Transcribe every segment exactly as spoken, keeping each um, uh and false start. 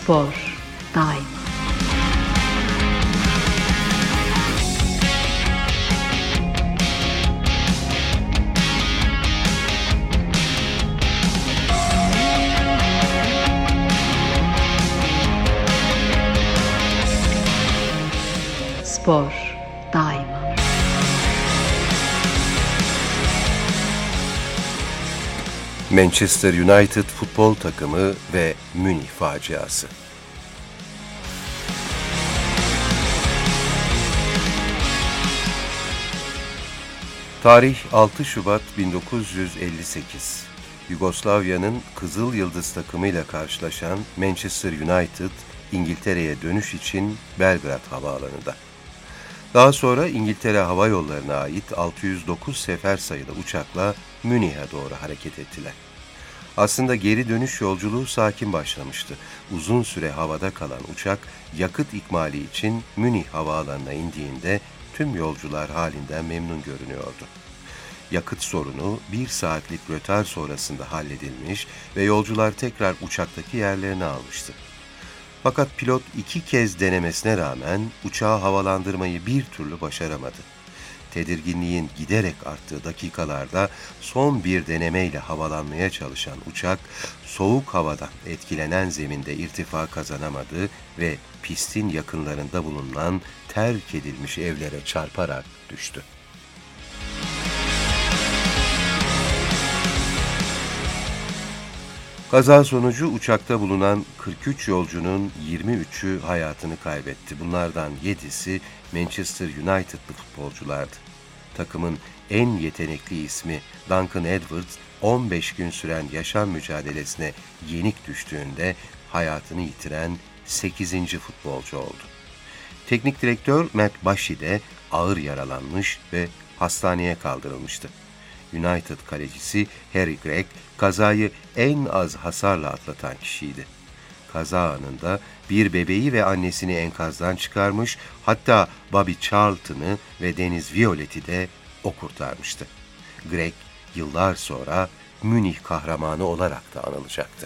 Spor daima. Spor daima. Manchester United futbol takımı ve Münih faciası. Tarih altı Şubat bin dokuz yüz elli sekiz. Yugoslavya'nın Kızıl Yıldız takımıyla karşılaşan Manchester United, İngiltere'ye dönüş için Belgrad Havaalanı'nda. Daha sonra İngiltere Hava Yolları'na ait altı yüz dokuz sefer sayılı uçakla Münih'e doğru hareket ettiler. Aslında geri dönüş yolculuğu sakin başlamıştı. Uzun süre havada kalan uçak yakıt ikmali için Münih Havaalanı'na indiğinde tüm yolcular halinden memnun görünüyordu. Yakıt sorunu bir saatlik rötar sonrasında halledilmiş ve yolcular tekrar uçaktaki yerlerini almıştı. Fakat pilot iki kez denemesine rağmen uçağı havalandırmayı bir türlü başaramadı. Tedirginliğin giderek arttığı dakikalarda son bir denemeyle havalanmaya çalışan uçak, soğuk havadan etkilenen zeminde irtifa kazanamadı ve pistin yakınlarında bulunan terk edilmiş evlere çarparak düştü. Kaza sonucu uçakta bulunan kırk üç yolcunun yirmi üçü hayatını kaybetti. Bunlardan yedisi Manchester United'lı futbolculardı. Takımın en yetenekli ismi Duncan Edwards, on beş gün süren yaşam mücadelesine yenik düştüğünde hayatını yitiren sekizinci futbolcu oldu. Teknik direktör Matt Bushy de ağır yaralanmış ve hastaneye kaldırılmıştı. United kalecisi Harry Gregg, kazayı en az hasarla atlatan kişiydi. Kaza anında bir bebeği ve annesini enkazdan çıkarmış, hatta Bobby Charlton'ı ve Deniz Violet'i de o kurtarmıştı. Gregg, yıllar sonra Münih kahramanı olarak da anılacaktı.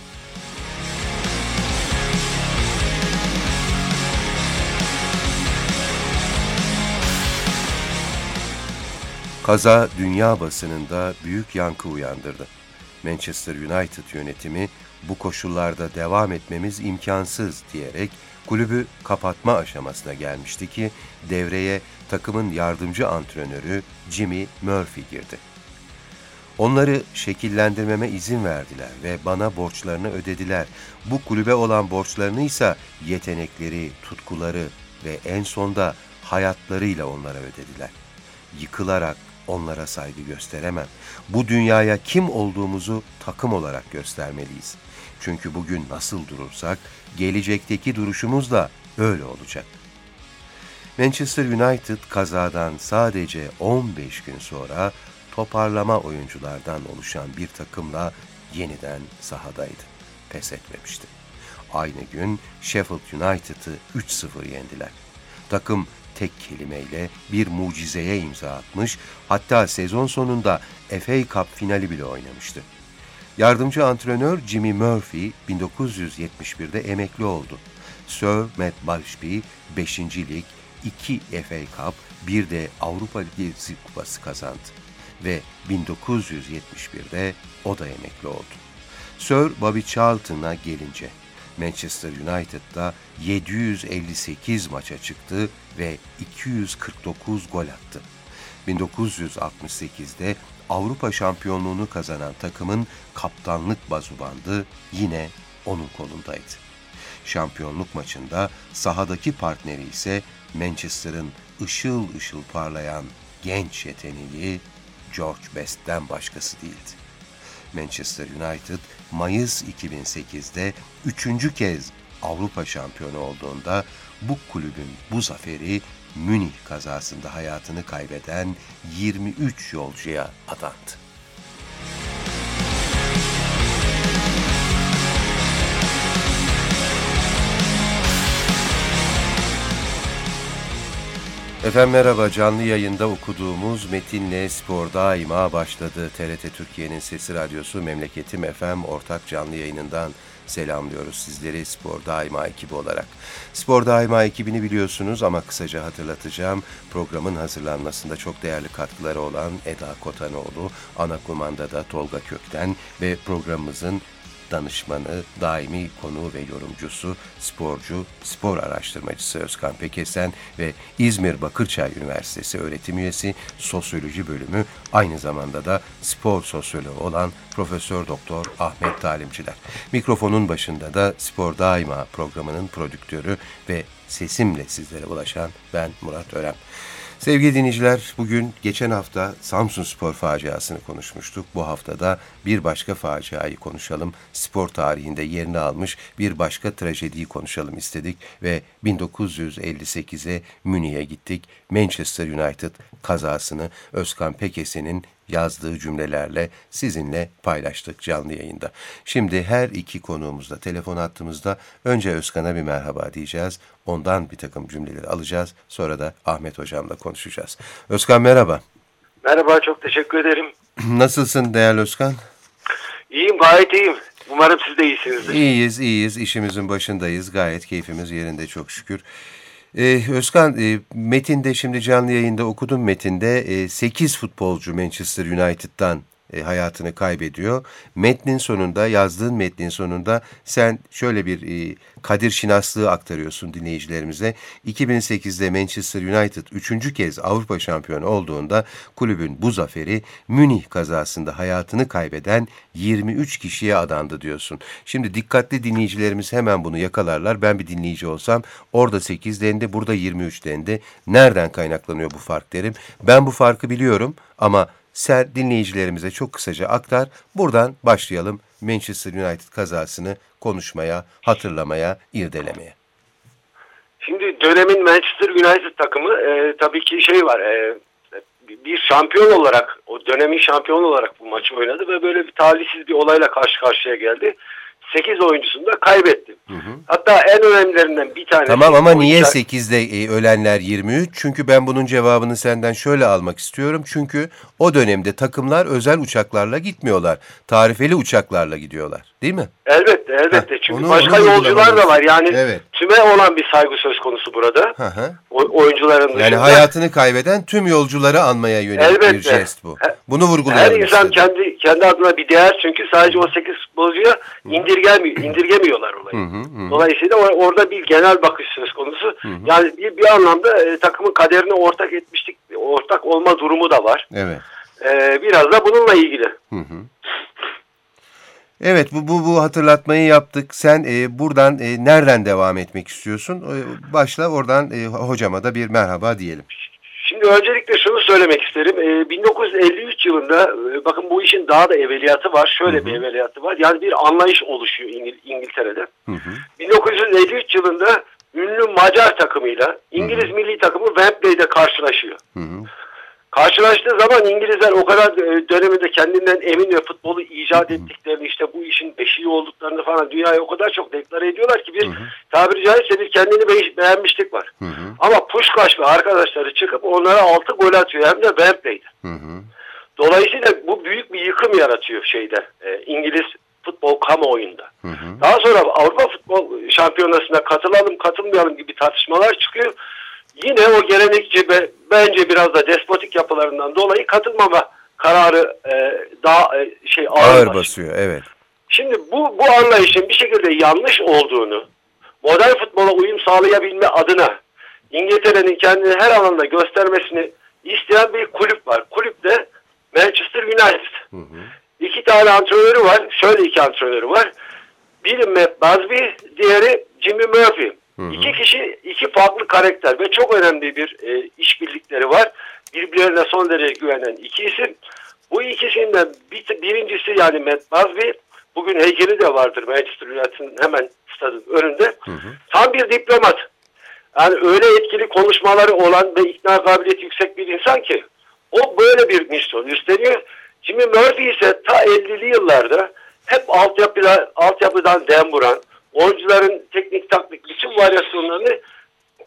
Kaza dünya basınında büyük yankı uyandırdı. Manchester United yönetimi bu koşullarda devam etmemiz imkansız diyerek kulübü kapatma aşamasına gelmişti ki devreye takımın yardımcı antrenörü Jimmy Murphy girdi. Onları şekillendirmeme izin verdiler ve bana borçlarını ödediler. Bu kulübe olan borçlarını ise yetenekleri, tutkuları ve en sonda hayatlarıyla onlara ödediler. Yıkılarak onlara saygı gösteremem. Bu dünyaya kim olduğumuzu takım olarak göstermeliyiz. Çünkü bugün nasıl durursak, gelecekteki duruşumuz da öyle olacak. Manchester United kazadan sadece on beş gün sonra toparlama oyunculardan oluşan bir takımla yeniden sahadaydı. Pes etmemişti. Aynı gün Sheffield United'ı üç sıfır yendiler. Takım tek kelimeyle bir mucizeye imza atmış, hatta sezon sonunda F A Cup finali bile oynamıştı. Yardımcı antrenör Jimmy Murphy bin dokuz yüz yetmiş birde emekli oldu. Sir Matt Busby beşinci lig, iki F A Cup, bir de Avrupa Ligi kupası kazandı ve bin dokuz yüz yetmiş birde o da emekli oldu. Sir Bobby Charlton'a gelince, Manchester United'da yedi yüz elli sekiz maça çıktı ve iki yüz kırk dokuz gol attı. bin dokuz yüz altmış sekizde Avrupa şampiyonluğunu kazanan takımın kaptanlık bazubandı yine onun kolundaydı. Şampiyonluk maçında sahadaki partneri ise Manchester'ın ışıl ışıl parlayan genç yeteneği George Best'ten başkası değildi. Manchester United, Mayıs iki bin sekizde üçüncü kez Avrupa şampiyonu olduğunda bu kulübün bu zaferi Münih kazasında hayatını kaybeden yirmi üç yolcuya adandı. Efendim merhaba, canlı yayında okuduğumuz metinle Spor Daima başladı. T R T Türkiye'nin Sesi Radyosu Memleketim F M ortak canlı yayınından selamlıyoruz sizleri Spor Daima ekibi olarak. Spor Daima ekibini biliyorsunuz ama kısaca hatırlatacağım. Programın hazırlanmasında çok değerli katkıları olan Eda Kotanoğlu, ana kumandada Tolga Kökten ve programımızın danışmanı, daimi konu ve yorumcusu, sporcu, spor araştırmacısı Özkan Pekesen ve İzmir Bakırçay Üniversitesi öğretim üyesi Sosyoloji bölümü, aynı zamanda da spor sosyoloğu olan Profesör Doktor Ahmet Talimciler. Mikrofonun başında da Spor Daima programının prodüktörü ve sesimle sizlere ulaşan ben Murat Örem. Sevgili dinleyiciler, bugün geçen hafta Samsunspor faciasını konuşmuştuk. Bu haftada bir başka faciayı konuşalım. Spor tarihinde yerini almış bir başka trajediyi konuşalım istedik ve bin dokuz yüz elli sekize Münih'e gittik. Manchester United kazasını Özkan Pekesen'in yazdığı cümlelerle sizinle paylaştık canlı yayında. Şimdi her iki konuğumuzda telefon hattımızda önce Özkan'a bir merhaba diyeceğiz. Ondan bir takım cümleleri alacağız. Sonra da Ahmet Hocam'la konuşacağız. Özkan merhaba. Merhaba, çok teşekkür ederim. Nasılsın değerli Özkan? İyiyim, gayet iyiyim. Umarım siz de iyisinizdir. İyiyiz, iyiyiz. İşimizin başındayız. Gayet keyfimiz yerinde çok şükür. Ee, Özkan, e, metinde şimdi canlı yayında okudum metinde e, sekiz futbolcu Manchester United'dan e, hayatını kaybediyor. Metnin sonunda, yazdığın metnin sonunda sen şöyle bir e, kadir şinaslığı aktarıyorsun dinleyicilerimize. iki bin sekizde Manchester United üçüncü kez Avrupa şampiyonu olduğunda kulübün bu zaferi Münih kazasında hayatını kaybeden yirmi üç kişiye adandı diyorsun. Şimdi dikkatli dinleyicilerimiz hemen bunu yakalarlar. Ben bir dinleyici olsam orada sekiz dendi, burada yirmi üç dendi. Nereden kaynaklanıyor bu fark derim. Ben bu farkı biliyorum ama sen dinleyicilerimize çok kısaca aktar. Buradan başlayalım Manchester United kazasını konuşmaya, hatırlamaya, irdelemeye. Şimdi dönemin Manchester United takımı e, tabii ki şey var. E, bir şampiyon olarak, o dönemin şampiyon olarak bu maçı oynadı ve böyle bir talihsiz bir olayla karşı karşıya geldi. sekiz oyuncusunu da kaybetti. Hı hı. Hatta en önemlilerinden bir tanesi... Tamam ama niye oyuncular... sekizde e, ölenler yirmi üç? Çünkü ben bunun cevabını senden şöyle almak istiyorum. Çünkü o dönemde takımlar özel uçaklarla gitmiyorlar. Tarifeli uçaklarla gidiyorlar. Değil mi? Elbette, elbette. Heh, Çünkü onu, başka onu yolcular da var. Yani evet. Tüme olan bir saygı söz konusu burada. Hı hı. O, oyuncuların dışında. Yani hayatını kaybeden tüm yolcuları anmaya yönelik elbette. Bir jest bu. Bunu vurgulayalım. Her insan kendi kendi adına bir değer, çünkü sadece o sekiz futbolcuya indirgemiyor, indirgemiyorlar olayı. Hı hı hı. Dolayısıyla orada bir genel bakış söz konusu. Hı hı. Yani bir, bir anlamda e, takımın kaderine ortak etmiştik, ortak olma durumu da var. Evet. E, biraz da bununla ilgili. Hı hı. Evet, bu, bu bu hatırlatmayı yaptık. Sen e, buradan e, nereden devam etmek istiyorsun? E, başla oradan e, hocama da bir merhaba diyelim. Şimdi öncelikle şunu söylemek isterim. E, bin dokuz yüz elli üç yılında e, bakın bu işin daha da evveliyatı var. Şöyle hı hı. bir evveliyatı var. Yani bir anlayış oluşuyor İngil İngiltere'de. Hı hı. bin dokuz yüz elli üç yılında ünlü Macar takımıyla İngiliz hı hı. milli takımı Wembley'de karşılaşıyor. Hı hı. Karşılaştığı zaman İngilizler o kadar döneminde kendinden emin ve futbolu icat ettiklerini, işte bu işin beşiği olduklarını falan dünyaya o kadar çok deklare ediyorlar ki bir hı hı. tabiri caizse bir kendini be beğenmişlik var. Hı hı. Ama Puşkaş ve arkadaşları çıkıp onlara altı gol atıyor, hem de Wembley'de. Hı hı. Dolayısıyla bu büyük bir yıkım yaratıyor şeyde e, İngiliz futbol kamuoyunda. Hı hı. Daha sonra Avrupa Futbol Şampiyonası'na katılalım katılmayalım gibi tartışmalar çıkıyor. Yine o gelenekçi ve bence biraz da despotik yapılarından dolayı katılmama kararı e, daha e, şey ağır, ağır basıyor. Evet. Şimdi bu bu anlayışın bir şekilde yanlış olduğunu, modern futbola uyum sağlayabilme adına İngiltere'nin kendini her alanda göstermesini isteyen bir kulüp var. Kulüp de Manchester United. Hı hı. İki tane antrenörü var. Şöyle iki antrenörü var. Biri Matt Busby, diğeri Jimmy Murphy. Hı hı. İki kişi, iki farklı karakter ve çok önemli bir e, işbirlikleri var. Birbirlerine son derece güvenen iki isim. Bu ikisinden bir, birincisi yani Matt Busby, bugün heykeli de vardır Manchester United'ın hemen stadın önünde. Hı hı. Tam bir diplomat. Yani öyle etkili konuşmaları olan ve ikna kabiliyeti yüksek bir insan ki o böyle bir misyon üstleniyor. Jimmy Murphy ise ta ellili yıllarda hep altyapıda, altyapıdan dem vuran, oyuncuların teknik taktik bütün varyasyonlarını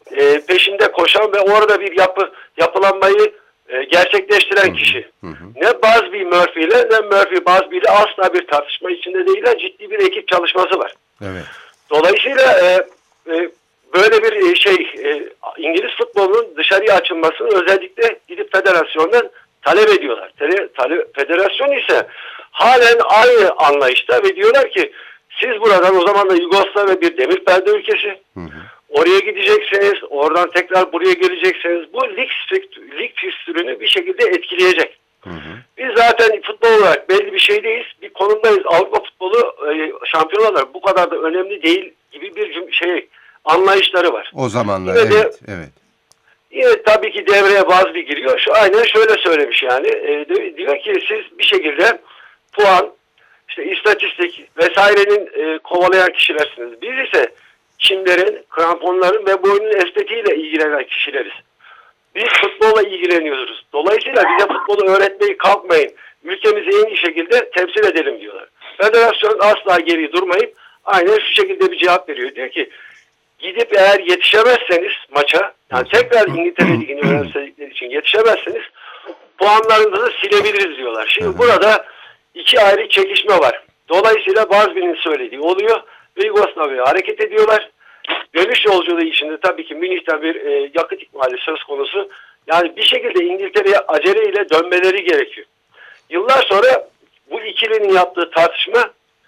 e, peşinde koşan ve orada bir yapı yapılanmayı e, gerçekleştiren Hı-hı. kişi. Hı-hı. Ne Busby Murphy ile ne Murphy Busby ile asla bir tartışma içinde değiller. Ciddi bir ekip çalışması var. Evet. Dolayısıyla e, e, böyle bir şey e, İngiliz futbolunun dışarıya açılmasını özellikle gidip federasyondan talep ediyorlar. Tele, talep, federasyon ise halen aynı anlayışta ve diyorlar ki siz buradan, o zaman da Yugoslavya bir demir perde ülkesi. Hı hı. Oraya gidecekseniz, oradan tekrar buraya gelecekseniz bu lig, lig fikstürünü bir şekilde etkileyecek. Hı hı. Biz zaten futbol olarak belli bir şeydeyiz, bir konumdayız. Avrupa futbolu e, şampiyonalar bu kadar da önemli değil gibi bir şey anlayışları var. O zamanlar yine evet, de, evet. Yine tabii ki devreye Busby giriyor. Şu aynen şöyle söylemiş yani. E, diyor ki siz bir şekilde puan, işte istatistik vesairenin e, kovalayan kişilersiniz. Biz ise çimlerin, kramponların ve bu oyunun estetiğiyle ilgilenen kişileriz. Biz futbolla ilgileniyoruz. Dolayısıyla bize futbolu öğretmeyi kalkmayın. Ülkemizi en iyi şekilde temsil edelim diyorlar. Federasyon asla geri durmayıp aynen şu şekilde bir cevap veriyor. Diyor ki gidip eğer yetişemezseniz maça, yani tekrar İngiltere Ligi'ni öğrensekleri için yetişemezseniz puanlarınızı silebiliriz diyorlar. Şimdi burada iki ayrı çekişme var. Dolayısıyla Busby'nin söylediği oluyor ve Yugoslavya'ya hareket ediyorlar. Dönüş yolculuğu içinde tabii ki Münih'ten bir e, yakıt ikmali söz konusu. Yani bir şekilde İngiltere'ye aceleyle dönmeleri gerekiyor. Yıllar sonra bu ikilinin yaptığı tartışma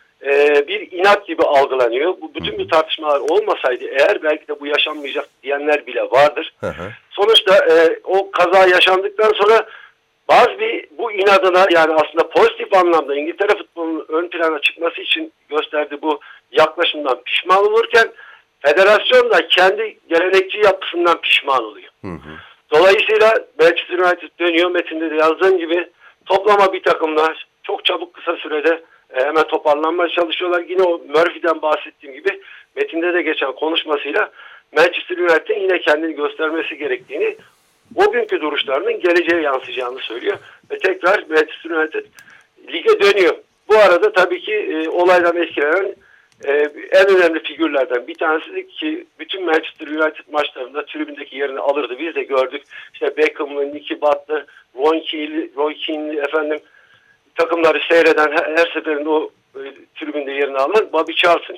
e, bir inat gibi algılanıyor. Bu bütün bu tartışmalar olmasaydı eğer belki de bu yaşanmayacak diyenler bile vardır. Hı hı. Sonuçta e, o kaza yaşandıktan sonra Busby bu inadına, yani aslında pozitif anlamda İngiltere futbolunun ön plana çıkması için gösterdiği bu yaklaşımdan pişman olurken federasyon da kendi gelenekçi yapısından pişman oluyor. Hı hı. Dolayısıyla Manchester United dönüyor, metinde de yazdığım gibi toplama bir takımla çok çabuk kısa sürede e, hemen toparlanmaya çalışıyorlar. Yine o Murphy'den bahsettiğim gibi metinde de geçen konuşmasıyla Manchester United'in yine kendini göstermesi gerektiğini, o günkü duruşlarının geleceğe yansıyacağını söylüyor. Ve tekrar Manchester United lige dönüyor. Bu arada tabii ki e, olaydan etkilenen e, en önemli figürlerden bir tanesi ki bütün Manchester United maçlarında tribündeki yerini alırdı. Biz de gördük. İşte Beckham'lı, Nicky Butt'lı, Roy Keane'li, Roy Keane'li efendim takımları seyreden her, her seferinde o e, tribünde yerini alan Bobby Charlton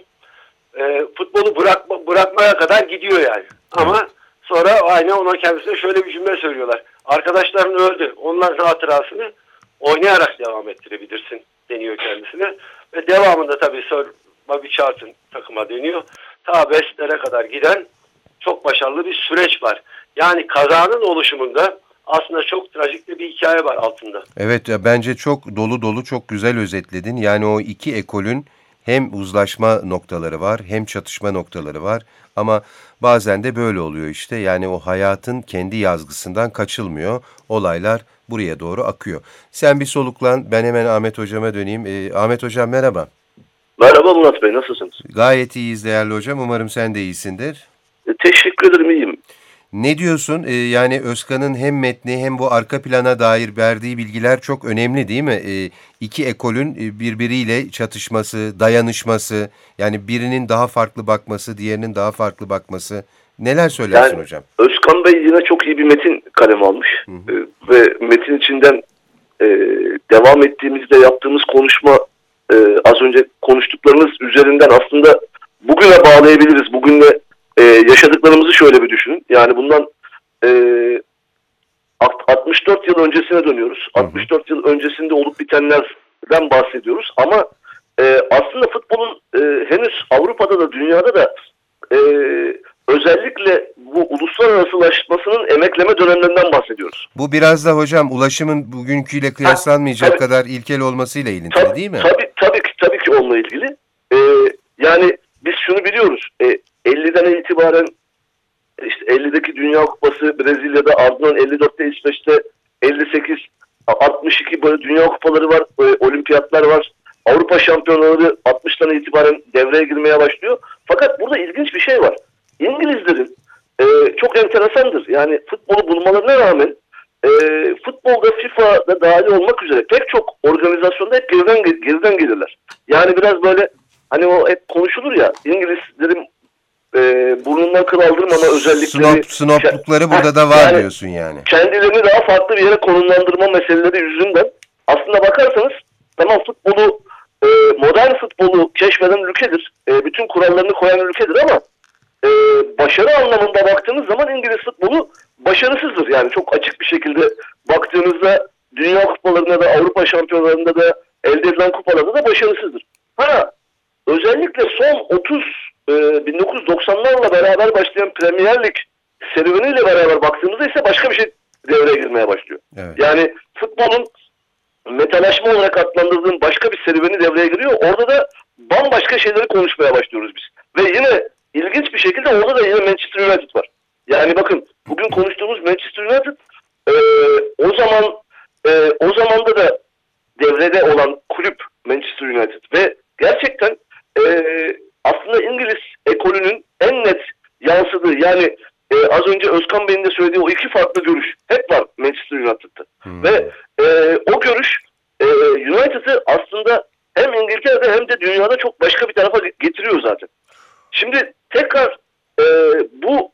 e, futbolu bırakma, bırakmaya kadar gidiyor yani. Ama sonra aynı ona kendisine şöyle bir cümle söylüyorlar. Arkadaşların öldü. Onların hatırasını oynayarak devam ettirebilirsin deniyor kendisine. Ve devamında tabii Sir Bobby Charlton takıma dönüyor. Ta West'lere kadar giden çok başarılı bir süreç var. Yani kazanın oluşumunda aslında çok trajik bir hikaye var altında. Evet, bence çok dolu dolu, çok güzel özetledin. Yani o iki ekolün hem uzlaşma noktaları var, hem çatışma noktaları var. Ama bazen de böyle oluyor işte. Yani o hayatın kendi yazgısından kaçılmıyor. Olaylar buraya doğru akıyor. Sen bir soluklan, ben hemen Ahmet Hocam'a döneyim. Ee, Ahmet Hocam merhaba. Merhaba Murat Bey, nasılsınız? Gayet iyiyiz değerli hocam. Umarım sen de iyisindir. E, teşekkür ederim, iyiyim. Ne diyorsun? Ee, yani Özkan'ın hem metni hem bu arka plana dair verdiği bilgiler çok önemli değil mi? Ee, iki ekolün birbiriyle çatışması, dayanışması, yani birinin daha farklı bakması, diğerinin daha farklı bakması. Neler söylersin yani, hocam? Özkan Bey yine çok iyi bir metin kaleme almış. Hı hı. Ee, ve metin içinden e, devam ettiğimizde yaptığımız konuşma, e, az önce konuştuklarımız üzerinden aslında bugüne bağlayabiliriz. Bugünle Ee, yaşadıklarımızı şöyle bir düşünün. Yani bundan e, altmış dört yıl öncesine dönüyoruz. Hı hı. altmış dört yıl öncesinde olup bitenlerden bahsediyoruz. Ama e, aslında futbolun e, henüz Avrupa'da da dünyada da e, özellikle bu uluslararasılaşmasının emekleme dönemlerinden bahsediyoruz. Bu biraz da hocam ulaşımın bugünküyle kıyaslanmayacak ha, kadar ilkel olmasıyla ilintili tabii, değil mi? Tabii, tabii ki tabii ki onunla ilgili. E, yani biz şunu biliyoruz. E, elliden itibaren işte ellideki Dünya Kupası Brezilya'da, ardından elli dörtte İsveç'te, elli sekiz, altmış iki böyle Dünya Kupaları var, e, olimpiyatlar var. Avrupa şampiyonaları altmıştan itibaren devreye girmeye başlıyor. Fakat burada ilginç bir şey var. İngilizlerin e, çok enteresandır. Yani futbolu bulmalarına rağmen e, futbolda FIFA'da dahil olmak üzere pek çok organizasyonda hep geriden, geriden gelirler. Yani biraz böyle hani o hep konuşulur ya, İngilizlerin e, burnundan kıl aldırmama özellikleri. Snop, snoplukları burada da var yani, diyorsun yani. Kendilerini daha farklı bir yere konumlandırma meseleleri yüzünden aslında bakarsanız tamam futbolu e, modern futbolu keşfeden ülkedir. E, bütün kurallarını koyan ülkedir ama e, başarı anlamında baktığınız zaman İngiliz futbolu başarısızdır. Yani çok açık bir şekilde baktığınızda dünya kupalarında da Avrupa şampiyonlarında da elde edilen kupalarda da başarısızdır. Ha özellikle son otuz e, bin dokuz yüz doksanlarla beraber başlayan Premier Lig serüveniyle beraber baktığımızda ise başka bir şey devreye girmeye başlıyor. Evet. Yani futbolun metalaşma olarak adlandırdığım başka bir serüveni devreye giriyor. Orada da bambaşka şeyleri konuşmaya başlıyoruz biz. Ve yine ilginç bir şekilde orada da yine Manchester United var. Yani bakın bugün konuştuğumuz Manchester United e, o zaman e, o zamanda da devrede olan kulüp Manchester United ve gerçekten e, aslında İngiliz ekolünün en net yansıdığı yani e, az önce Özkan Bey'in de söylediği o iki farklı görüş hep var Manchester United'da. Hmm. Ve e, o görüş e, United'ı aslında hem İngiltere'de hem de dünyada çok başka bir tarafa getiriyor zaten. Şimdi tekrar e, bu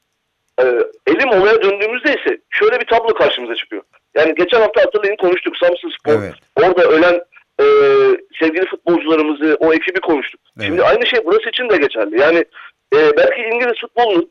e, elim olaya döndüğümüzde ise şöyle bir tablo karşımıza çıkıyor. Yani geçen hafta hatırlayın konuştuk Samsunspor. Evet. Orada ölen e, sevgili futbolcularımızı, o ekibi konuştuk. Evet. Şimdi aynı şey burası için de geçerli. Yani e, belki İngiliz futbolunun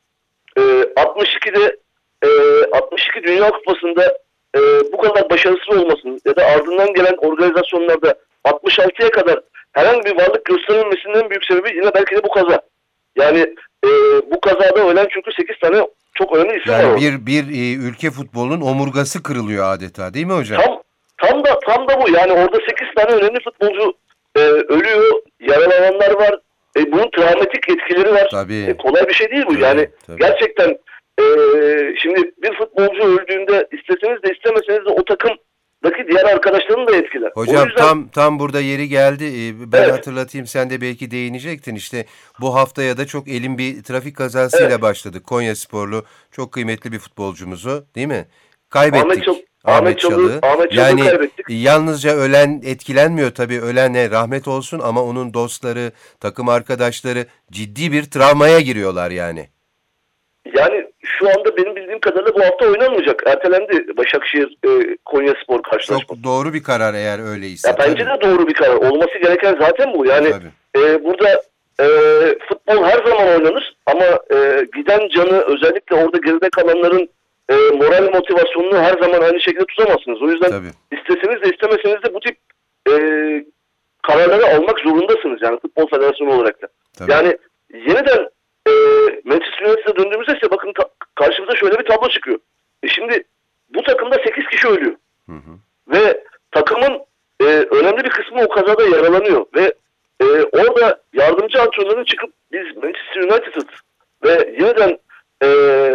e, altmış ikide e, altmış iki Dünya Kupası'nda e, bu kadar başarısız olmasının ya da ardından gelen organizasyonlarda altmış altıya kadar herhangi bir varlık gösterilmesinin en büyük sebebi yine belki de bu kaza. Yani e, bu kazada ölen çünkü sekiz tane çok önemli isim yani var. Bir, bir e, ülke futbolunun omurgası kırılıyor adeta değil mi hocam? Tam, tam da tam da bu. Yani orada sekiz tane önemli futbolcu e, ölüyor, yaralananlar var. E, bunun travmatik etkileri var. Tabii. E, kolay bir şey değil bu. Tabii, yani tabii. Gerçekten e, şimdi bir futbolcu öldüğünde isteseniz de istemeseniz de o takımdaki diğer arkadaşlarını da etkiler. Hocam yüzden... tam tam burada yeri geldi. Ben evet. hatırlatayım, sen de belki değinecektin. İşte bu haftaya da çok elin bir trafik kazasıyla evet. başladık. Konyasporlu çok kıymetli bir futbolcumuzu değil mi? Kaybettik. Ahmet, Çal Ahmet Çalı. Ahmet yani kaybettik. yalnızca ölen etkilenmiyor tabii. Ölene rahmet olsun ama onun dostları, takım arkadaşları ciddi bir travmaya giriyorlar yani. Yani şu anda benim bildiğim kadarıyla bu hafta oynanmayacak. Ertelendi Başakşehir e, Konyaspor karşılaşması. Çok doğru bir karar eğer öyleyse. Ya bence de doğru bir karar. Olması gereken zaten bu. Yani e, burada e, futbol her zaman oynanır ama e, giden canı özellikle orada geride kalanların e, moral motivasyonunu her zaman aynı şekilde tutamazsınız. O yüzden Tabii. isteseniz de istemeseniz de bu tip e, kararları almak zorundasınız. Yani Futbol Federasyonu olarak da. Tabii. Yani yeniden e, Manchester United'a döndüğümüzde ise bakın karşımıza şöyle bir tablo çıkıyor. E şimdi bu takımda sekiz kişi ölüyor. Hı hı. Ve takımın e, önemli bir kısmı o kazada yaralanıyor. Ve e, orada yardımcı antrenörün çıkıp biz Manchester United'ız ve yeniden e,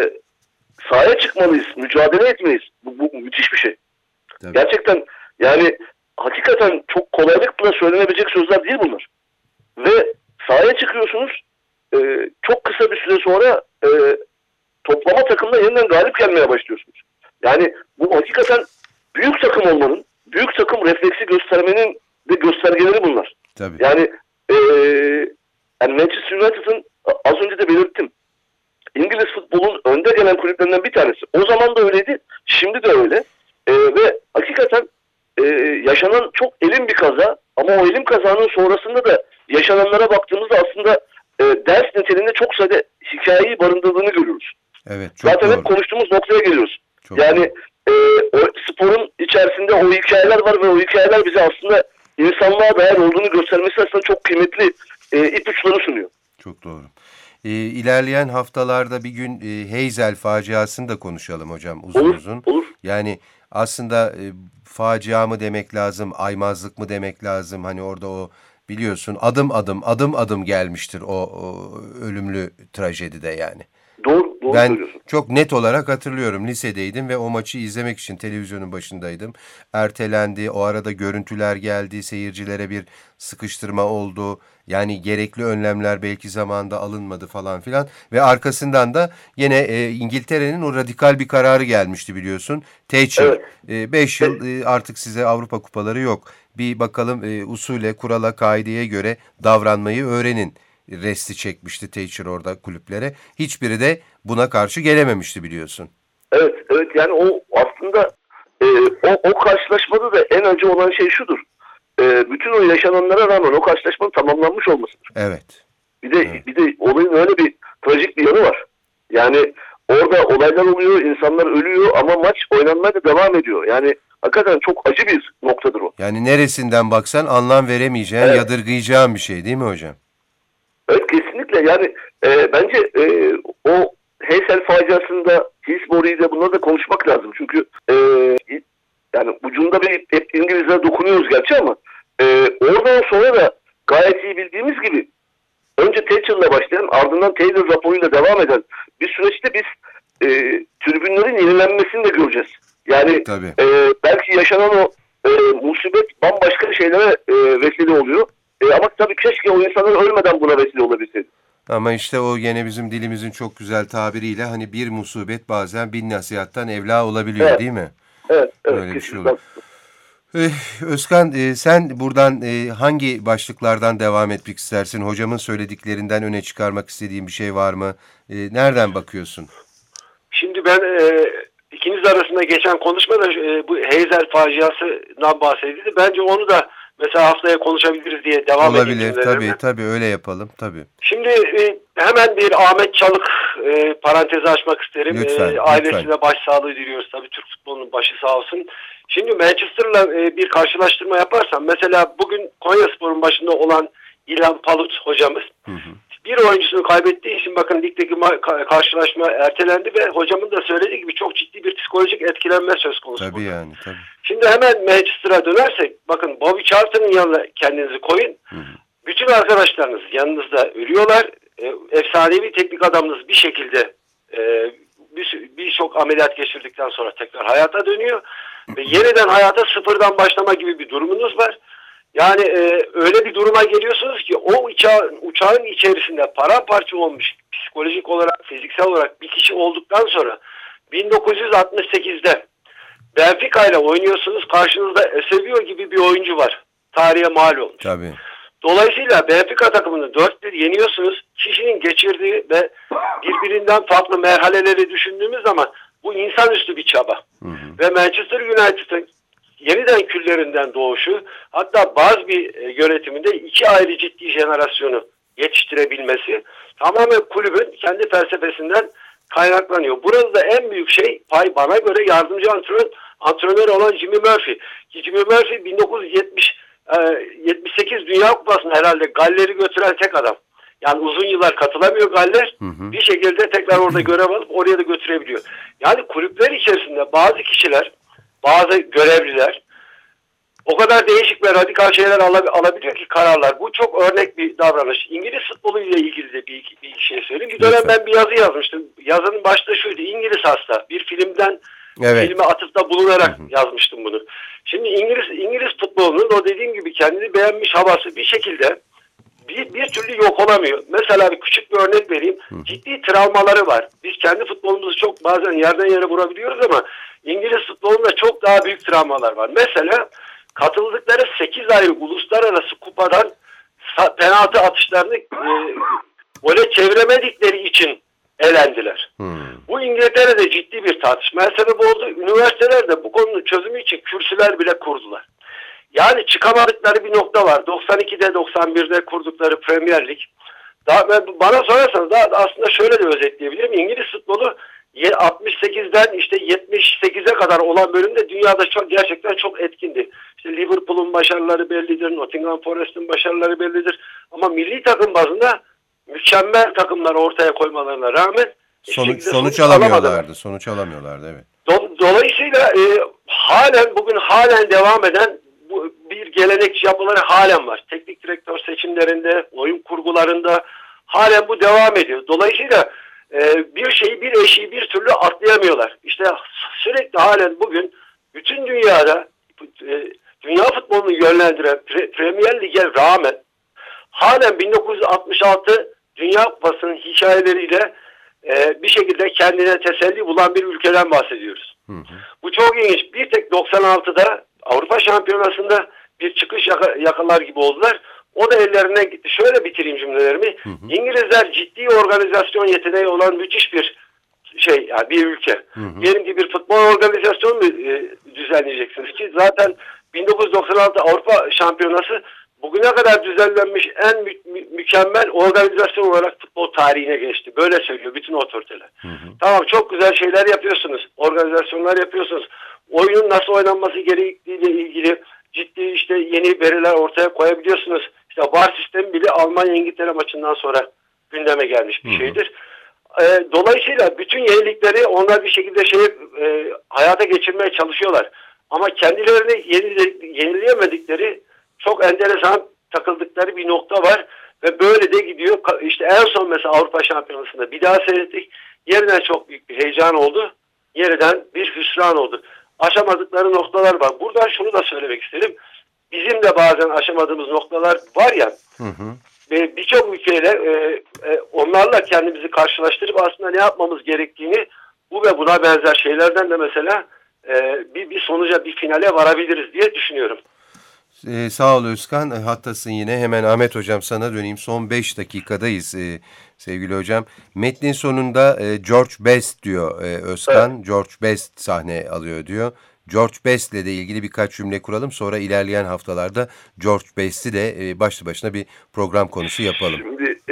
sahaya çıkmalıyız, mücadele etmeliyiz. Bu, bu müthiş bir şey. Tabii. Gerçekten yani hakikaten çok kolaylıkla söylenebilecek sözler değil bunlar. Ve sahaya çıkıyorsunuz, e, çok kısa bir süre sonra e, toplama takımda yeniden galip gelmeye başlıyorsunuz. Yani bu hakikaten büyük takım olmanın, büyük takım refleksi göstermenin de göstergeleri bunlar. Tabii. Yani, e, yani Manchester United'ın az önce de belirttim. İngiliz futbolun önde gelen kulüplerinden bir tanesi. O zaman da öyleydi, şimdi de öyle. E, ve hakikaten e, yaşanan çok elim bir kaza ama o elim kazanın sonrasında da yaşananlara baktığımızda aslında e, ders niteliğinde çok sayıda hikayeyi barındırdığını görüyoruz. Evet, çok Zaten doğru. hep konuştuğumuz noktaya geliyoruz. Çok yani e, o sporun içerisinde o hikayeler var ve o hikayeler bize aslında insanlığa değer olduğunu göstermesi aslında çok kıymetli e, ipuçları sunuyor. Çok doğru. E, ilerleyen haftalarda bir gün e, Heysel faciasını da konuşalım hocam uzun olur, uzun. Olur. Yani aslında e, facia mı demek lazım, aymazlık mı demek lazım? Hani orada o biliyorsun adım adım adım adım gelmiştir o, o ölümlü trajedide yani. Doğru, doğru ben söylüyorsun. çok net olarak hatırlıyorum, lisedeydim ve o maçı izlemek için televizyonun başındaydım. Ertelendi, o arada görüntüler geldi, seyircilere bir sıkıştırma oldu. Yani gerekli önlemler belki zamanında alınmadı falan filan. Ve arkasından da yine e, İngiltere'nin o radikal bir kararı gelmişti biliyorsun. Thatcher, beş evet. e, yıl e, artık size Avrupa kupaları yok. Bir bakalım e, usule, kurala, kaideye göre davranmayı öğrenin resti çekmişti Thatcher orada kulüplere. Hiçbiri de buna karşı gelememişti biliyorsun. Evet, evet yani o aslında e, o, o karşılaşmada da en acı olan şey şudur. E, bütün o yaşananlara rağmen o karşılaşmanın tamamlanmış olmasıdır. Evet. Bir de evet. bir de olayın öyle bir trajik bir yanı var. Yani orada olaylar oluyor, insanlar ölüyor ama maç oynanmaya da devam ediyor. Yani hakikaten çok acı bir noktadır o. Yani neresinden baksan anlam veremeyeceğin, evet. yadırgayacağın bir şey değil mi hocam? Evet kesinlikle yani e, bence e, o Heysel faciasında Hillsborough'yu da bunları da konuşmak lazım. Çünkü e, yani ucunda bir hep İngilizlere dokunuyoruz gerçi ama e, oradan sonra da gayet iyi bildiğimiz gibi önce Thatcher'la başlayan ardından Taylor raporuyla devam eden bir süreçte biz e, tribünlerin yenilenmesini de göreceğiz. Yani e, belki yaşanan o e, musibet bambaşka şeylere e, vesile oluyor. E, ama tabii keşke o insanlar ölmeden buna vesile olabilseydi. Ama işte o gene bizim dilimizin çok güzel tabiriyle hani bir musibet bazen bin nasihattan evla olabiliyor evet. değil mi? Evet, evet. Öyle bir şey oluyor. Ee, Özkan e, sen buradan e, hangi başlıklardan devam etmek istersin? Hocamın söylediklerinden öne çıkarmak istediğin bir şey var mı? E, nereden bakıyorsun? Şimdi ben e, ikiniz arasında geçen konuşmada e, bu Heysel faciasından bahsedildi. Bence onu da mesela haftaya konuşabiliriz diye devam edeyim. Olabilir tabii tabii öyle yapalım tabii. Şimdi e, hemen bir Ahmet Çalık e, parantezi açmak isterim. Lütfen, e, ailesine lütfen. başsağlığı diliyoruz tabii, Türk futbolunun başı sağ olsun. Şimdi Manchester'la e, bir karşılaştırma yaparsam mesela bugün Konyaspor'un başında olan İlhan Palut hocamız hı hı. bir oyuncusunu kaybettiği için bakın ligdeki karşılaşma ertelendi ve hocamın da söylediği gibi çok ciddi bir psikolojik etkilenme söz konusu. Tabii burada. yani tabii. Şimdi hemen Manchester'a dönersek bakın Bobby Charlton'ın yanına kendinizi koyun. Hı hı. Bütün arkadaşlarınız yanınızda ölüyorlar. E, efsanevi teknik adamınız bir şekilde e, birçok bir ameliyat geçirdikten sonra tekrar hayata dönüyor. Ve yeniden hayata sıfırdan başlama gibi bir durumunuz var. Yani e, öyle bir duruma geliyorsunuz ki o uçağın, uçağın içerisinde paramparça olmuş psikolojik olarak, fiziksel olarak bir kişi olduktan sonra bin dokuz yüz altmış sekizde Benfica ile oynuyorsunuz. Karşınızda Eusebio gibi bir oyuncu var. Tarihe mal olmuş. Tabii. Dolayısıyla Benfica takımını dört bir yeniyorsunuz. Kişinin geçirdiği ve birbirinden farklı merhaleleri düşündüğümüz zaman bu insanüstü bir çaba. Hı hı. Ve Manchester United'ın yeniden küllerinden doğuşu, hatta bazı bir yönetiminde iki ayrı ciddi jenerasyonu yetiştirebilmesi tamamen kulübün kendi felsefesinden kaynaklanıyor. Burada da en büyük şey pay bana göre yardımcı antrenör, antrenör olan Jimmy Murphy. Ki Jimmy Murphy bin dokuz yüz yetmiş yetmiş sekiz Dünya Kupası'na herhalde Galler'i götüren tek adam. Yani uzun yıllar katılamıyor Galler. Hı hı. Bir şekilde tekrar orada görev alıp oraya da götürebiliyor. Yani kulüpler içerisinde bazı kişiler, bazı görevliler o kadar değişik ve radikal şeyler alabiliyor ki kararlar. Bu çok örnek bir davranış. İngiliz futbolu ile ilgili de bir, bir şey söyleyeyim. Bir dönem ben bir yazı yazmıştım. Yazının başta şuydu: İngiliz hasta. Bir filmden evet. filme atıfta bulunarak hı hı. yazmıştım bunu. Şimdi İngiliz İngiliz futbolunun o dediğim gibi kendini beğenmiş havası bir şekilde bir, bir türlü yok olamıyor. Mesela bir küçük bir örnek vereyim. Hı. Ciddi travmaları var. Biz kendi futbolumuzu çok bazen yerden yere vurabiliyoruz ama İngiliz futbolunda çok daha büyük travmalar var. Mesela katıldıkları sekiz ayrı uluslararası kupadan penaltı atışlarını e, böyle çeviremedikleri için elendiler. Hmm. Bu İngiltere'de ciddi bir tartışmaya sebep oldu. Üniversiteler de bu konunun çözümü için kürsüler bile kurdular. Yani çıkamadıkları bir nokta var. doksan ikide doksan birde kurdukları Premier Lig. Daha, bana sorarsanız daha aslında şöyle de özetleyebilirim. İngiliz futbolu altmış sekizden işte yetmiş sekize kadar olan bölümde dünyada çok gerçekten çok etkindi. İşte Liverpool'un başarıları bellidir, Nottingham Forest'in başarıları bellidir. Ama milli takım bazında mükemmel takımlar ortaya koymalarına rağmen sonuç, sonuç alamıyorlardı. Sonuç alamıyorlardı evet. Dolayısıyla e, halen bugün halen devam eden bu, bir gelenekçi yapıları halen var. Teknik direktör seçimlerinde, oyun kurgularında halen bu devam ediyor. Dolayısıyla e, bir şeyi, bir eşiği bir türlü atlayamıyorlar. İşte sürekli halen bugün bütün dünyada e, dünya futbolunu yönlendiren Pre- Premier Lig'e rağmen halen bin dokuz yüz altmış altı Dünya Kupası'nın hikayeleriyle e, bir şekilde kendine teselli bulan bir ülkeden bahsediyoruz. Hı hı. Bu çok ilginç. Bir tek doksan altıda Avrupa Şampiyonası'nda bir çıkış yaka, yakalar gibi oldular. O da ellerinden gitti. Şöyle bitireyim cümlelerimi. Hı hı. İngilizler ciddi organizasyon yeteneği olan müthiş bir şey, yani bir ülke. Hı hı. Diyelim ki bir futbol organizasyonu mu e, düzenleyeceksiniz ki zaten bin dokuz yüz doksan altı Avrupa Şampiyonası bugüne kadar düzenlenmiş en mü- mü- mükemmel organizasyon olarak futbol tarihine geçti. Böyle söylüyor bütün otoriteler. Hı hı. Tamam, çok güzel şeyler yapıyorsunuz. Organizasyonlar yapıyorsunuz. Oyunun nasıl oynanması gerektiğiyle ilgili ciddi işte yeni veriler ortaya koyabiliyorsunuz. İşte V A R sistemi bile Almanya İngiltere maçından sonra gündeme gelmiş bir şeydir. Hı hı. E, dolayısıyla bütün yenilikleri onlar bir şekilde şey e, hayata geçirmeye çalışıyorlar. Ama kendilerini yenile, yenileyemedikleri çok enteresan takıldıkları bir nokta var ve böyle de gidiyor. İşte en son mesela Avrupa Şampiyonası'nda bir daha seyrettik. Yeniden çok büyük bir heyecan oldu. Yeniden bir hüsran oldu. Aşamadıkları noktalar var. Buradan şunu da söylemek isterim. Bizim de bazen aşamadığımız noktalar var ya. Hı hı. Ve birçok ülkeyle e, e, onlarla kendimizi karşılaştırıp aslında ne yapmamız gerektiğini bu ve buna benzer şeylerden de mesela e, bir, bir sonuca, bir finale varabiliriz diye düşünüyorum. Ee, sağ ol Özkan. Hattasın yine. Hemen Ahmet Hocam sana döneyim. Son beş dakikadayız ee, sevgili hocam. Metnin sonunda e, George Best diyor e, Özkan. Evet. George Best sahne alıyor diyor. George Best'le de ilgili birkaç cümle kuralım. Sonra ilerleyen haftalarda George Best'i de e, başlı başına bir program konusu yapalım. Şimdi e,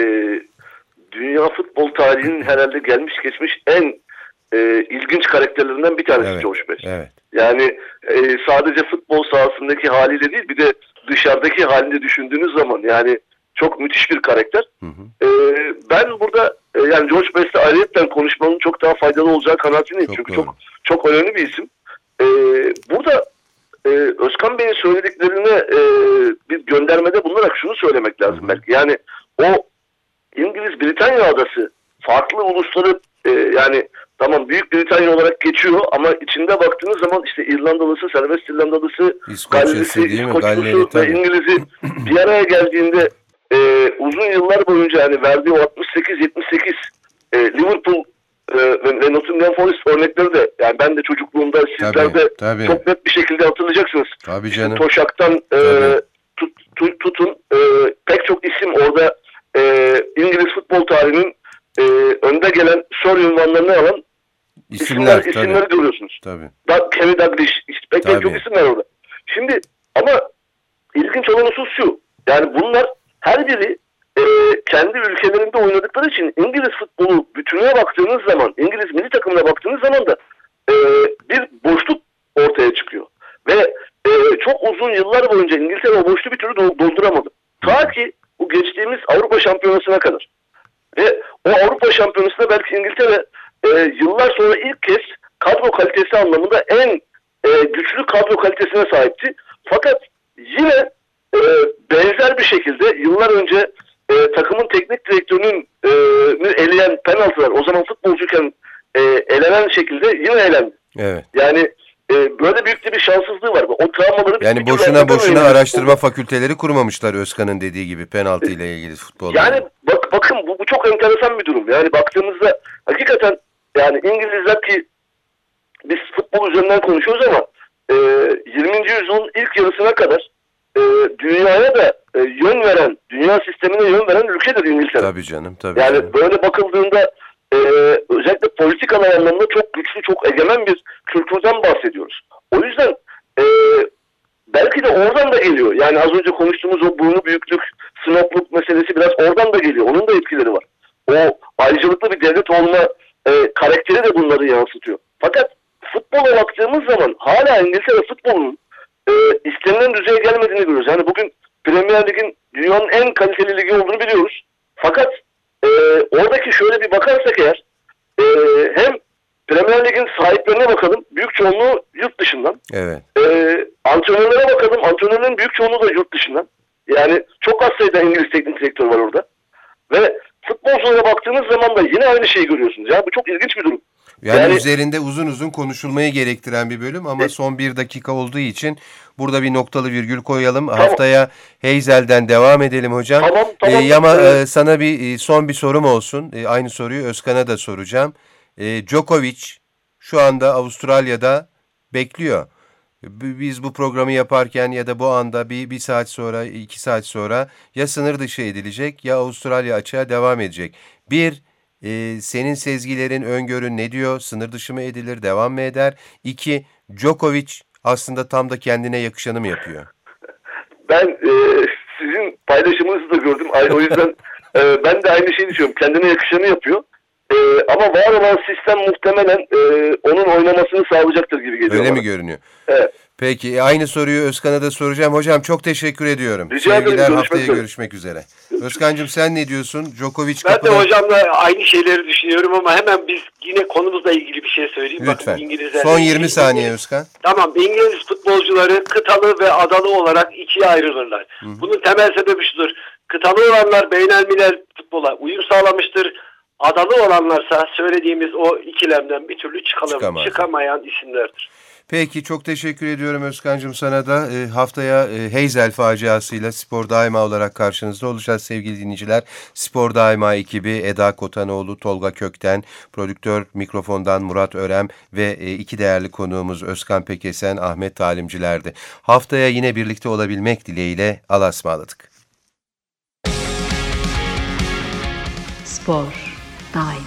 dünya futbol tarihinin herhalde gelmiş geçmiş en e, ilginç karakterlerinden bir tanesi evet, George Best. Evet. Yani e, sadece futbol sahasındaki haliyle değil, bir de dışarıdaki halini düşündüğünüz zaman yani çok müthiş bir karakter. Hı hı. E, ben burada e, yani George Best'le ayrıyetten konuşmanın çok daha faydalı olacağı kanaatindeyim. Çünkü doğru. çok çok önemli bir isim. E, burada e, Özkan Bey'in söylediklerine e, bir göndermede bulunarak şunu söylemek lazım hı hı. belki. Yani o İngiliz Britanya adası farklı ulusları e, yani tamam Büyük Britanya olarak geçiyor ama içinde baktığınız zaman işte İrlandalısı, serbest İrlandalısı, Gallisi, İskoçlusu ve İngiliz'i bir araya geldiğinde e, uzun yıllar boyunca yani verdiği o altmış sekiz yetmiş sekiz e, Liverpool e, ve, ve Nottingham Forest örnekleri de yani ben de çocukluğumda sizler de çok net bir şekilde hatırlayacaksınız. Tabii canım. İşte Toşak'tan e, tut, tut, tutun e, pek çok isim orada e, İngiliz futbol tarihinin e, önde gelen sor ünvanlarını alan İsimler, isimler isimleri görüyorsunuz. Tabii. Da, Kenny Dalglish, işte pek pek çok isimler orada. Şimdi ama ilginç olan husus şu. Yani bunlar her biri e, kendi ülkelerinde oynadıkları için İngiliz futbolu bütününe baktığınız zaman, İngiliz milli takımına baktığınız zaman da e, bir boşluk ortaya çıkıyor. Ve e, çok uzun yıllar boyunca İngiltere o boşluğu bir türlü dolduramadı. Ta ki bu geçtiğimiz Avrupa Şampiyonası'na kadar. Ve o Avrupa Şampiyonası'nda belki İngiltere e, yıllar sonra ilk kez kadro kalitesi anlamında en e, güçlü kadro kalitesine sahipti. Fakat yine e, benzer bir şekilde yıllar önce e, takımın teknik direktörünün e, eleyen penaltılar, o zaman futbolcuyken e, elenen şekilde yine elendi. Evet. Yani e, böyle büyük bir şanssızlığı var. O travmaları yani boşuna boşuna araştırma futbol fakülteleri kurmamışlar Özkan'ın dediği gibi penaltı ile ilgili futbol. Yani bak, bakın bu, bu çok enteresan bir durum. Yani baktığımızda hakikaten yani İngilizler ki biz futbol üzerinden konuşuyoruz ama e, yirminci yüzyılın ilk yarısına kadar e, dünyaya da e, yön veren, dünya sistemine yön veren ülkedir İngiltere. Tabii canım, tabii. Yani canım. Böyle bakıldığında e, özellikle politikalar anlamında çok güçlü, çok egemen bir kültürden bahsediyoruz. O yüzden e, belki de oradan da geliyor. Yani az önce konuştuğumuz o burnu büyüklük, snobluk meselesi biraz oradan da geliyor. Onun da etkileri var. O ayrıcalıklı bir devlet olma e, karakteri de bunları yansıtıyor. Fakat futbola baktığımız zaman hala İngiltere futbolunun e, istenilen düzeye gelmediğini görüyoruz. Yani bugün Premier Lig'in dünyanın en kaliteli ligi olduğunu biliyoruz. Fakat e, oradaki şöyle bir bakarsak eğer e, hem Premier Lig'in sahiplerine bakalım. Büyük çoğunluğu yurt dışından. Evet. E, antrenörlere bakalım. Antrenörlerin büyük çoğunluğu da yurt dışından. Yani çok az sayıda İngiliz teknik direktör var orada. Ve futbolculara baktığınız zaman da yine aynı şeyi görüyorsunuz. Yani bu çok ilginç bir durum. Yani, yani üzerinde uzun uzun konuşulmayı gerektiren bir bölüm ama e, son bir dakika olduğu için burada bir noktalı virgül koyalım. Tamam. Haftaya Heysels'den devam edelim hocam. Tamam, tamam. Ee, ama ee, sana bir son bir sorum olsun. Ee, aynı soruyu Özkan'a da soracağım. Ee, Djokovic şu anda Avustralya'da bekliyor. B- Biz bu programı yaparken ya da bu anda bir, bir saat sonra, iki saat sonra ya sınır dışı edilecek ya Avustralya açığa devam edecek. Bir, e, senin sezgilerin, öngörün ne diyor? Sınır dışı mı edilir, devam mı eder? İki, Djokovic aslında tam da kendine yakışanı mı yapıyor? Ben e, sizin paylaşımınızı da gördüm. Ay- O yüzden e, ben de aynı şeyi düşünüyorum. Kendine yakışanı yapıyor. E, ama var olan sistem muhtemelen e, onun oynamasını sağlayacaktır gibi geliyor Öyle bana. mi görünüyor? Evet. Peki, e, aynı soruyu Özkan'a da soracağım. Hocam çok teşekkür ediyorum. Rica ederim, Sevgiler, görüşmek haftaya üzere. görüşmek üzere. Özkan'cığım sen ne diyorsun? Djokovic Ben de kapıda... hocamla aynı şeyleri düşünüyorum ama hemen biz yine konumuzla ilgili bir şey söyleyeyim. Lütfen. Bakın İngilizler- Son yirmi saniye Özkan. Tamam, İngiliz futbolcuları kıtalı ve adalı olarak ikiye ayrılırlar. Bunun temel sebebi şudur. Kıtalı olanlar beynelmilel futbola uyum sağlamıştır. Adalı olanlarsa söylediğimiz o ikilemden bir türlü çıkalım, Çıkamaz. çıkamayan isimlerdir. Peki çok teşekkür ediyorum Özkan'cığım sana da. E, haftaya e, Heysel faciasıyla Spor Daima olarak karşınızda olacağız sevgili dinleyiciler. Spor Daima ekibi Eda Kotanoğlu, Tolga Kökten, prodüktör mikrofondan Murat Örem ve e, iki değerli konuğumuz Özkan Pekesen, Ahmet Talimciler'di. Haftaya yine birlikte olabilmek dileğiyle Allah'a ısmarladık. Spor daima.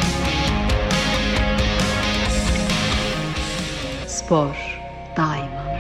Spor daima.